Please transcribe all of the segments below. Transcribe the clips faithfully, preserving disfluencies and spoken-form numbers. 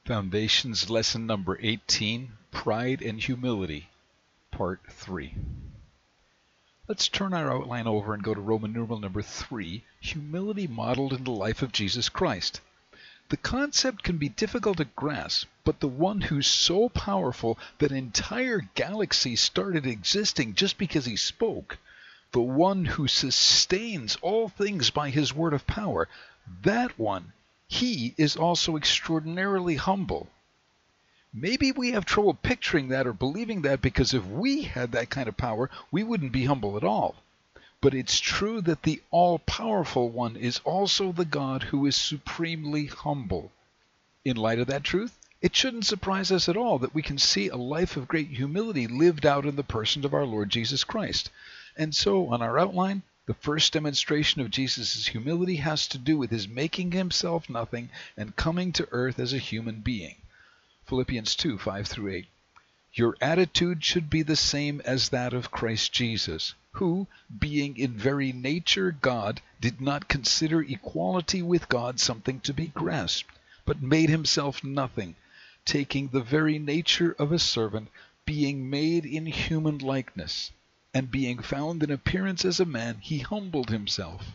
Foundations Lesson Number eighteen, Pride and Humility, Part three. Let's turn our outline over and go to Roman numeral number three, Humility Modeled in the Life of Jesus Christ. The concept can be difficult to grasp, but the one who's so powerful that entire galaxies started existing just because he spoke, the one who sustains all things by his word of power, that one, he is also extraordinarily humble. Maybe we have trouble picturing that or believing that because if we had that kind of power, we wouldn't be humble at all. But it's true that the all-powerful one is also the God who is supremely humble. In light of that truth, it shouldn't surprise us at all that we can see a life of great humility lived out in the person of our Lord Jesus Christ. And so, on our outline, the first demonstration of Jesus' humility has to do with his making himself nothing and coming to earth as a human being. Philippians two, five through eight. Your attitude should be the same as that of Christ Jesus, who, being in very nature God, did not consider equality with God something to be grasped, but made himself nothing, taking the very nature of a servant, being made in human likeness. And being found in appearance as a man, he humbled himself.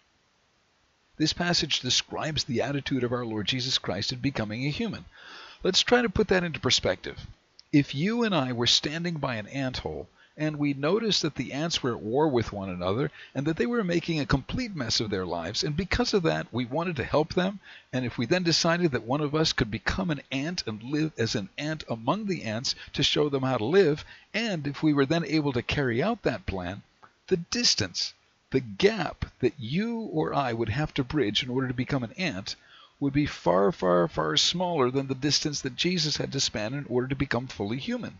This passage describes the attitude of our Lord Jesus Christ in becoming a human. Let's try to put that into perspective. If you and I were standing by an anthole, and we noticed that the ants were at war with one another, and that they were making a complete mess of their lives, and because of that we wanted to help them, and if we then decided that one of us could become an ant and live as an ant among the ants to show them how to live, and if we were then able to carry out that plan, the distance, the gap that you or I would have to bridge in order to become an ant would be far, far, far smaller than the distance that Jesus had to span in order to become fully human.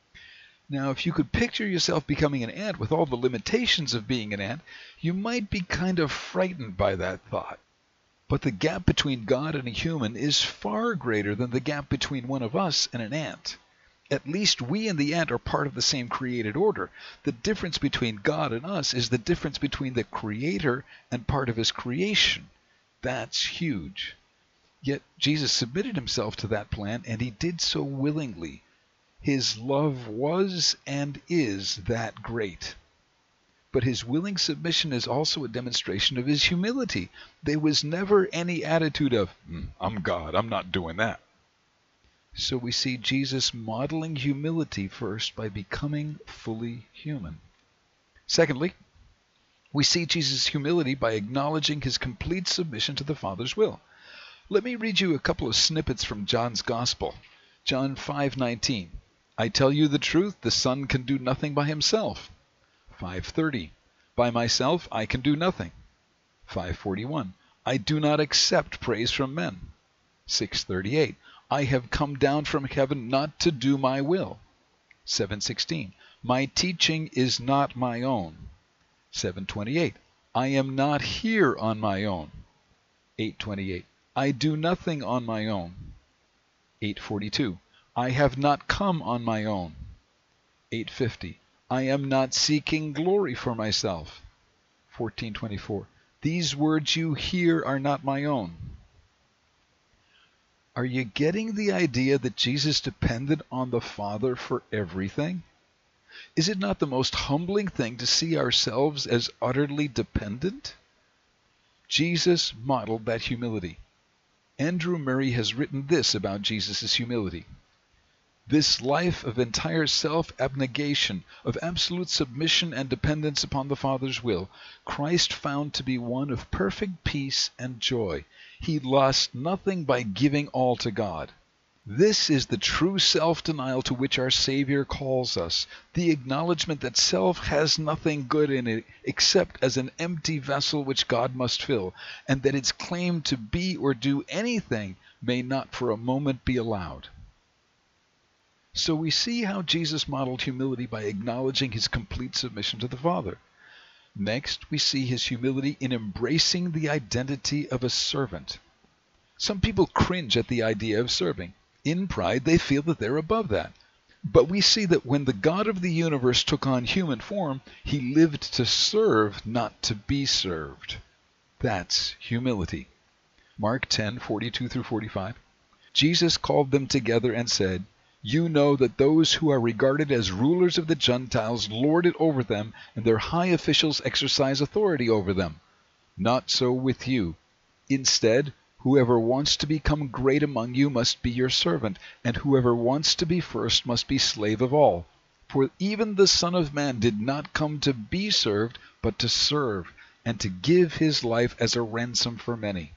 Now, if you could picture yourself becoming an ant with all the limitations of being an ant, you might be kind of frightened by that thought. But the gap between God and a human is far greater than the gap between one of us and an ant. At least we and the ant are part of the same created order. The difference between God and us is the difference between the Creator and part of his creation. That's huge. Yet Jesus submitted himself to that plan, and he did so willingly. His love was and is that great. But his willing submission is also a demonstration of his humility. There was never any attitude of, mm, I'm God, I'm not doing that. So we see Jesus modeling humility first by becoming fully human. Secondly, we see Jesus' humility by acknowledging his complete submission to the Father's will. Let me read you a couple of snippets from John's Gospel. John five nineteen. I tell you the truth, the Son can do nothing by himself. five thirty. By myself I can do nothing. five forty-one. I do not accept praise from men. six thirty-eight. I have come down from heaven not to do my will. seven sixteen. My teaching is not my own. seven twenty-eight. I am not here on my own. eight twenty-eight. I do nothing on my own. eight forty-two. I have not come on my own. eight fifty. I am not seeking glory for myself. fourteen twenty-four. These words you hear are not my own. Are you getting the idea that Jesus depended on the Father for everything? Is it not the most humbling thing to see ourselves as utterly dependent? Jesus modeled that humility. Andrew Murray has written this about Jesus' humility. This life of entire self-abnegation, of absolute submission and dependence upon the Father's will, Christ found to be one of perfect peace and joy. He lost nothing by giving all to God. This is the true self-denial to which our Savior calls us, the acknowledgement that self has nothing good in it except as an empty vessel which God must fill, and that its claim to be or do anything may not for a moment be allowed. So we see how Jesus modeled humility by acknowledging his complete submission to the Father. Next, we see his humility in embracing the identity of a servant. Some people cringe at the idea of serving. In pride, they feel that they're above that. But we see that when the God of the universe took on human form, he lived to serve, not to be served. That's humility. Mark ten, forty-two through forty-five. Jesus called them together and said, "You know that those who are regarded as rulers of the Gentiles lord it over them, and their high officials exercise authority over them. Not so with you. Instead, whoever wants to become great among you must be your servant, and whoever wants to be first must be slave of all. For even the Son of Man did not come to be served, but to serve, and to give his life as a ransom for many."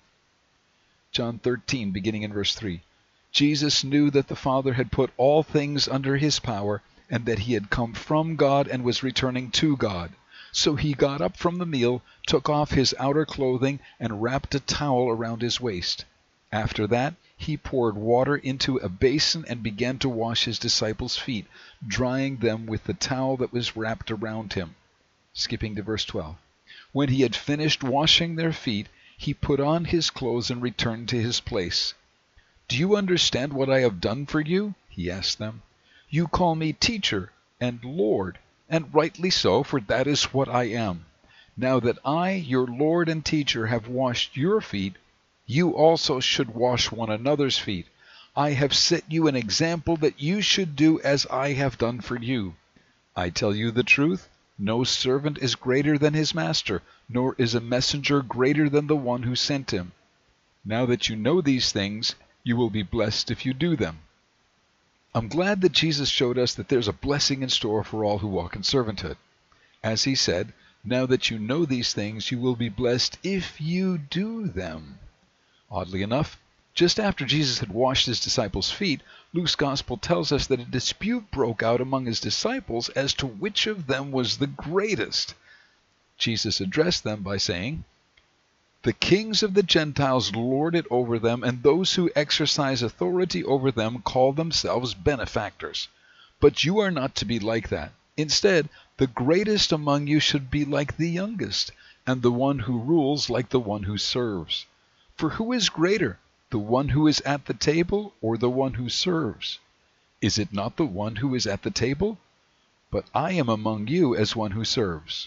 John thirteen, beginning in verse three. Jesus knew that the Father had put all things under his power, and that he had come from God and was returning to God. So he got up from the meal, took off his outer clothing, and wrapped a towel around his waist. After that, he poured water into a basin and began to wash his disciples' feet, drying them with the towel that was wrapped around him. Skipping to verse twelve. When he had finished washing their feet, he put on his clothes and returned to his place. "Do you understand what I have done for you?" he asked them. "You call me teacher and Lord, and rightly so, for that is what I am. Now that I, your Lord and teacher, have washed your feet, you also should wash one another's feet. I have set you an example that you should do as I have done for you. I tell you the truth, no servant is greater than his master, nor is a messenger greater than the one who sent him. Now that you know these things, you will be blessed if you do them." I'm glad that Jesus showed us that there's a blessing in store for all who walk in servanthood. As he said, now that you know these things, you will be blessed if you do them. Oddly enough, just after Jesus had washed his disciples' feet, Luke's gospel tells us that a dispute broke out among his disciples as to which of them was the greatest. Jesus addressed them by saying, "The kings of the Gentiles lord it over them, and those who exercise authority over them call themselves benefactors. But you are not to be like that. Instead, the greatest among you should be like the youngest, and the one who rules like the one who serves. For who is greater, the one who is at the table or the one who serves? Is it not the one who is at the table? But I am among you as one who serves."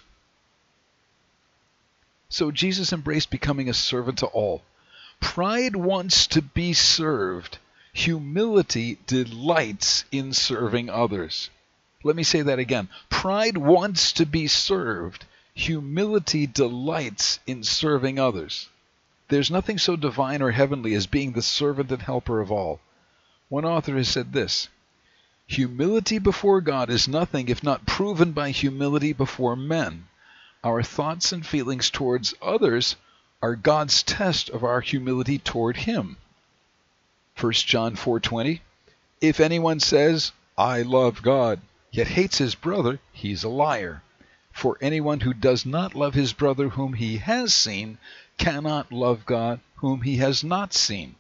So Jesus embraced becoming a servant to all. Pride wants to be served. Humility delights in serving others. Let me say that again. Pride wants to be served. Humility delights in serving others. There's nothing so divine or heavenly as being the servant and helper of all. One author has said this: "Humility before God is nothing if not proven by humility before men. Our thoughts and feelings towards others are God's test of our humility toward Him." First John four twenty, "If anyone says, 'I love God,' yet hates his brother, he's a liar. For anyone who does not love his brother whom he has seen cannot love God whom he has not seen."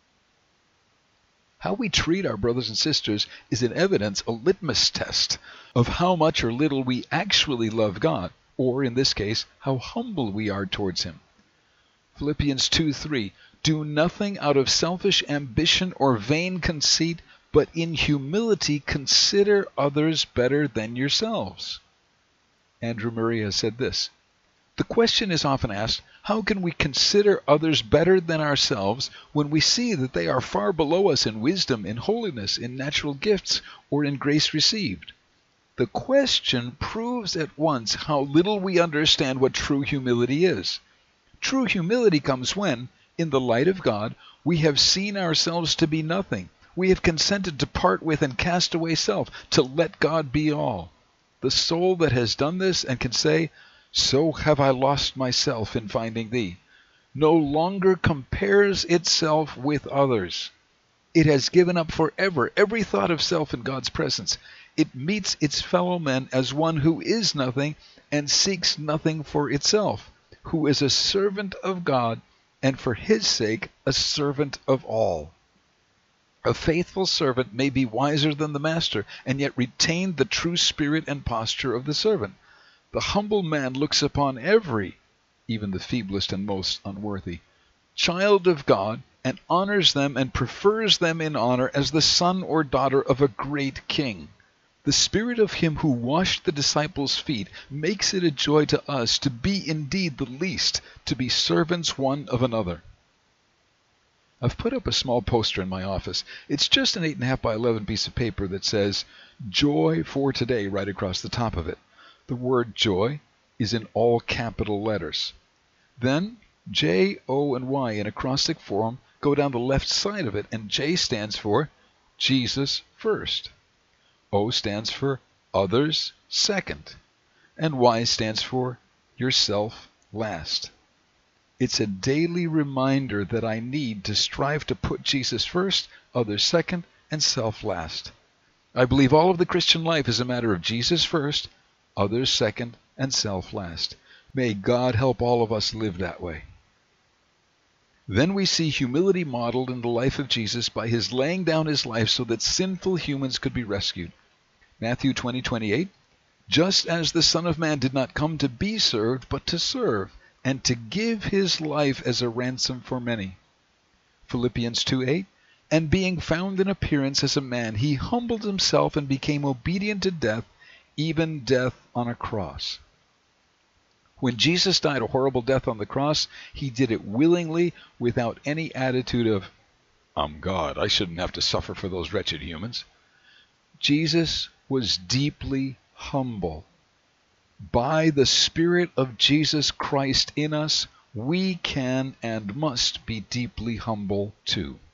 How we treat our brothers and sisters is in evidence a litmus test of how much or little we actually love God, or in this case, how humble we are towards Him. Philippians two three, "Do nothing out of selfish ambition or vain conceit, but in humility consider others better than yourselves." Andrew Murray has said this: "The question is often asked, how can we consider others better than ourselves when we see that they are far below us in wisdom, in holiness, in natural gifts, or in grace received? The question proves at once how little we understand what true humility is. True humility comes when, in the light of God, we have seen ourselves to be nothing. We have consented to part with and cast away self, to let God be all. The soul that has done this and can say, 'So have I lost myself in finding Thee,' no longer compares itself with others. It has given up forever every thought of self in God's presence. It meets its fellow men as one who is nothing and seeks nothing for itself, who is a servant of God and for His sake a servant of all. A faithful servant may be wiser than the master and yet retain the true spirit and posture of the servant. The humble man looks upon every, even the feeblest and most unworthy, child of God and honors them and prefers them in honor as the son or daughter of a great king. The spirit of Him who washed the disciples' feet makes it a joy to us to be indeed the least, to be servants one of another. I've put up a small poster in my office. It's just an eight and a half by eleven piece of paper that says "Joy for Today" right across the top of it. The word joy is in all capital letters. Then J, O, and Y in acrostic form go down the left side of it, and J stands for Jesus first. O stands for others second. And Y stands for yourself last. It's a daily reminder that I need to strive to put Jesus first, others second, and self last. I believe all of the Christian life is a matter of Jesus first, others second, and self last. May God help all of us live that way. Then we see humility modeled in the life of Jesus by his laying down his life so that sinful humans could be rescued. Matthew twenty twenty-eight, just as the Son of Man did not come to be served, but to serve, and to give his life as a ransom for many. Philippians two eight, and being found in appearance as a man, he humbled himself and became obedient to death, even death on a cross. When Jesus died a horrible death on the cross, he did it willingly, without any attitude of, I'm God, I shouldn't have to suffer for those wretched humans. Jesus was deeply humble. By the Spirit of Jesus Christ in us, we can and must be deeply humble too.